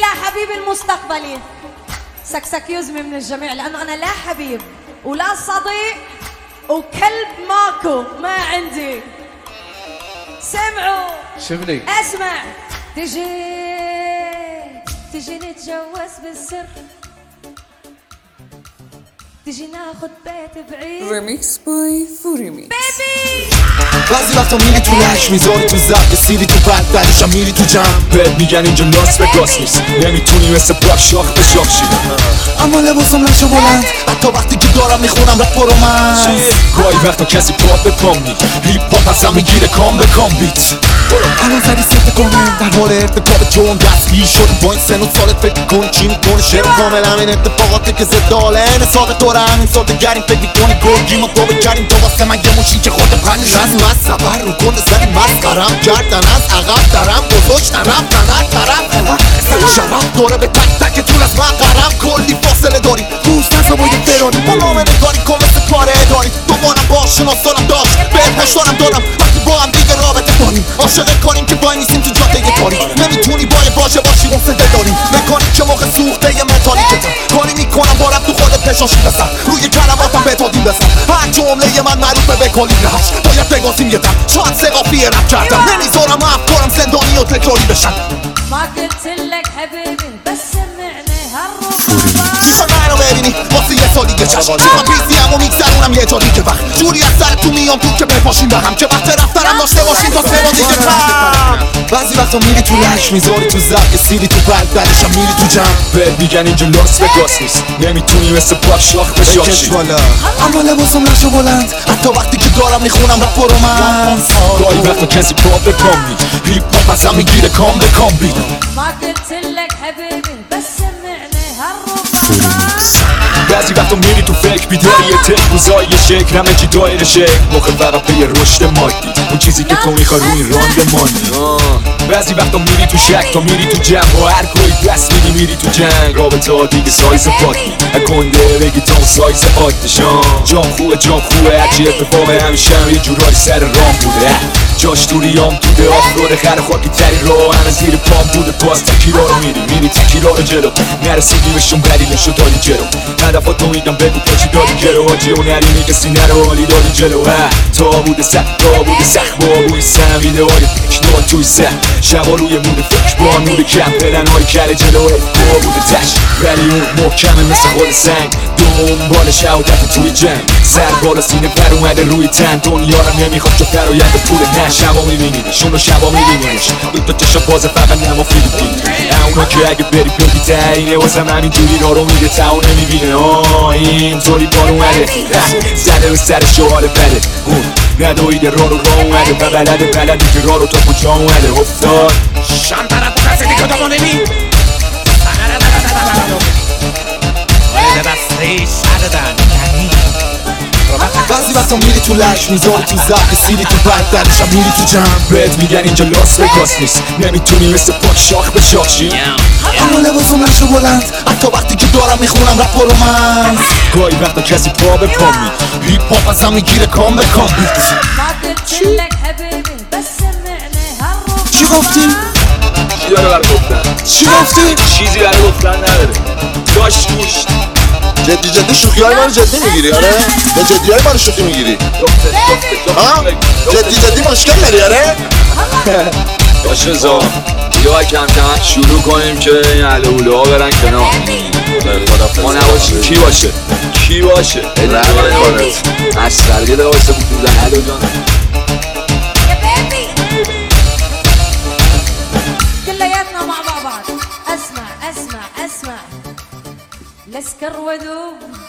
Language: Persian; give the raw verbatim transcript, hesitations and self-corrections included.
إلى حبيبي المستقبلي سكسك يزمي من الجميع، لأنه أنا لا حبيب ولا صديق وكلب ماكو ما عندي. سمعوا شفني اسمع. تجي تجي نتجوز بالسر، تجي ناخد بيت بعيد. Remix by Furimi. بيبي بعضی وقتا میری تو لش میذاری تو زب رسیدی تو بد بعدشم میری تو جمع بهت میگن اینجا لاس وگاس نیست، نمیتونی مثل باک شاخ به شاخ شی. اما لباسم نشه بلند حتی وقتی که دارم میخونم رپ برو من. گاهی وقتا کسی پا به پام نی هیپ هاپ ازم میگیره کام به کام بیت. الان زدی ست کنه در حال ارتکاب جون دستگیر شدی با این سن و سالت فکر کنی چی میکنی شعر کامل همین اتفاقاتی که زد داله این ساق دوره همین ساده گریم فکر میکنی گرگی ما تو بگریم تو واسه من یه موشی که خود پنج از من سبر رو کنده زدی مسخرم کردن از عقب درم بزرگ نرم تنر طرف شرم داره به تک تک طول از من قرم کلی فاصله داری روز نزا با یه فراری با نامه نگاری کن مثل پاره اداری دوبارم با شناسانم داشت بهت هشدارم دارم وقتی با هم دیگه رابطه داریم عاشق کنیم که وای نیستیم تو جاده کاری نمیتونی بای باشه باشی اون صده داریم میکنیم که موقع سوخته یه متالیکتم کاری میکنم بارم تو خودت پشاشی بسن روی کلماتم به تادیم بسن هر جمله من معروفه به کالیبرش باید بگازیم یه دم شاید سقافی رپ کردم نمیذارم افکارم زندانی و تکراری بشن. ما قلت لك حبيبي بس سمعني هالربع میخوای منو ببینی واسه یه سالی که چشم من بیزی همو میگذرونم یه جایی که وقت جوری از سر تو میام تو که بپاشیم به هم که وقت رفتنم داشته باشیم تا سه بار دیگه کم. بعضی وقتا میری تو لش میذاری تو زب رسیدی تو بد بعدشم میری تو جمع بهت میگن اینجا لاس وگاس نیست، نمیتونی مثل باک شاخ به شاخ شی. اما لباسم نشه بلند حتی وقتی که دارم میخونم رپ برو من. گاهی وقتا کسی پا به پام نی هیپ هاپ ازم میگیره کام به کام بیت. ما قلت لك حبيبي بس سمعني هالربع. بعضی وقتا میری تو فکر بیداری یه تک روزای یه شکل همه چی دایره شکل موقع فقط به یه رشد مادی اون چیزی که تو میخوای روی راند مانی. بعضی وقتا میری تو شک تا میری تو جمع با هر کوی دست میدی میری تو جنگ رابطه ها دیگه سایز پاکی اکنده بگی تا اون سایز عادشان جام خوبه جام خوبه هرچی اتفاق همیشه هم یه جورایی سر رام بوده جاش تو ریام توده آفروده خر خاکی تری رو همه زیر پام بوده باز تکیرا رو میری میری تکیرا رو جلو نرسیدی بهشون دلیلشو داری جلو هدفاتو میگم بگو پاچی داری جلو آجی اون نری میگه سینه رو حالی داری جلو تا بوده سخت تا بوده سخت با بوی سم ویده های فکر توی سه شبا روی مود فکر با نور کم پلن های کل جلو با بوده تش ولی اون محکمه مثل خود سنگ دنبال شهادت توی جنگ سر بالا سینه پر اومده روی تن دنیا رو نمیخواد که فراینده پول نه شبا میبینیدشون رو شبا میبینیش دو تا چشم باز فقط نما فیلیپین اونا که اگه بری بگی تعینه واسم همینجوری را رو میده تا اون نمیبینه آه اینطوری بار اومده زده به سر شوال بده اون ندویده را رو را اومده و بلده بلده که را رو تا کجا اومده افتاد شانترت کسی دیگه دامو نمی آره دسته شددن بعضی وقتا میری تو لش میذاری تو زب رسیدی تو بد بعدشم میری تو جمع بهت میگن اینجا لاس وگاس نیست، نمیتونی مثل پاک شاخ به شاخ شی. اما لباسم نشه بلند حتی وقتی که دارم میخونم رپ برو من. گاهی وقتا کسی پا به پام نی هیپ هاپ ازم میگیره کام به کام بیت. ما قلت لك حبيبي بس سمعني هالربع. چی گفتی؟ چی داره برای گفتن؟ چی گفتی؟ چیزی برای گفتن نداره داشت گوشت جدی جدی شوخی های من جدی میگیری آره؟ به جدی های من شوخی میگیری ها؟ جدی جدی مشکل داری آره؟ باشه زا یا کم کم شروع کنیم که این اهل اوله ها برن کنار ما نباشیم کی باشه؟ کی باشه؟ رحمت کنت از سرگل واسه بودن هلو جان كلياتنا مع بعض. اسمع اسمع اسمع لسكر ودوب